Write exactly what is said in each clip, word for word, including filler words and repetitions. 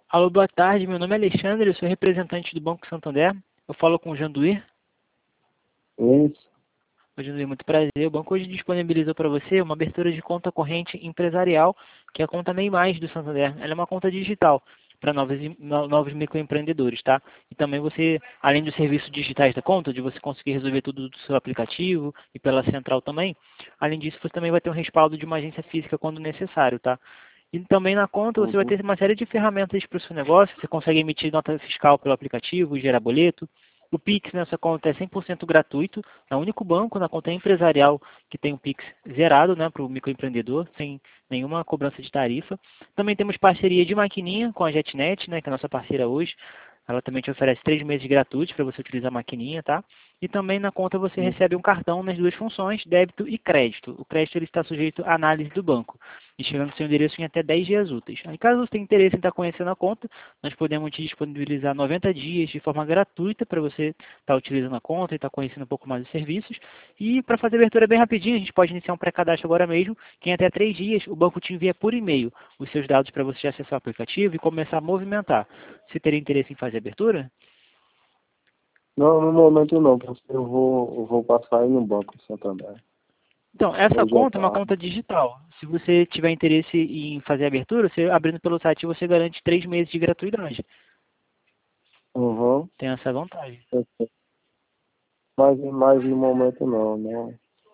Alô, boa tarde. Meu nome é Alexandre, eu sou representante do Banco Santander. Eu falo com o Janduir. Isso. Oi, Janduir, muito prazer. O banco hoje disponibilizou para você uma abertura de conta corrente empresarial, que é a conta Nem Mais do Santander. Ela é uma conta digital para novos, no- novos microempreendedores, tá? E também você, além dos serviços digitais da conta, de você conseguir resolver tudo do seu aplicativo e pela central também, além disso, você também vai ter um respaldo de uma agência física quando necessário, tá? E também na conta você vai Uhum. ter uma série de ferramentas para o seu negócio. Você consegue emitir nota fiscal pelo aplicativo, gerar boleto. O Pix nessa conta é cem por cento gratuito. É o único banco na conta empresarial que tem o Pix zerado, né, para o microempreendedor, sem nenhuma cobrança de tarifa. Também temos parceria de maquininha com a JetNet, né, que é a nossa parceira hoje. Ela também te oferece três meses gratuitos para você utilizar a maquininha, tá? E também na conta você recebe um cartão nas duas funções, débito e crédito. O crédito ele está sujeito à análise do banco e chegando no seu endereço em até dez dias úteis. Aí, caso você tenha interesse em estar conhecendo a conta, nós podemos te disponibilizar noventa dias de forma gratuita para você estar utilizando a conta e estar conhecendo um pouco mais dos serviços. E para fazer a abertura bem rapidinho, a gente pode iniciar um pré-cadastro agora mesmo, que em até três dias o banco te envia por e-mail os seus dados para você acessar o aplicativo e começar a movimentar. Você teria interesse em fazer a abertura? Não, no momento não, porque eu vou, eu vou passar aí no Banco Santander. Então, essa Hoje é conta é uma tarde. conta digital. Se você tiver interesse em fazer a abertura, você abrindo pelo site você garante três meses de gratuidade. Uhum. Tem essa vantagem. Mas, mas no momento não, não.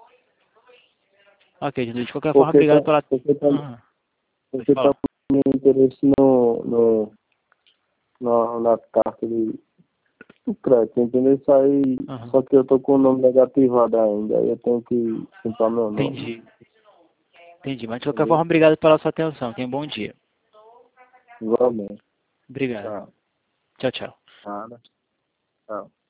Ok, Jesus, de qualquer forma, Porque tá, obrigado pela... porque tá, Ah, pode porque tá falar. meu interesse no, no, na, na carta de, do crédito, entendeu? Isso aí, Aham. só que eu tô com o nome negativado ainda, aí eu tenho que comprar meu nome. Entendi, entendi. Mas de qualquer Entendeu? forma, obrigado pela sua atenção. Tenha um bom dia. Igualmente. Obrigado. Tchau. Tchau, tchau. Nada. Tchau.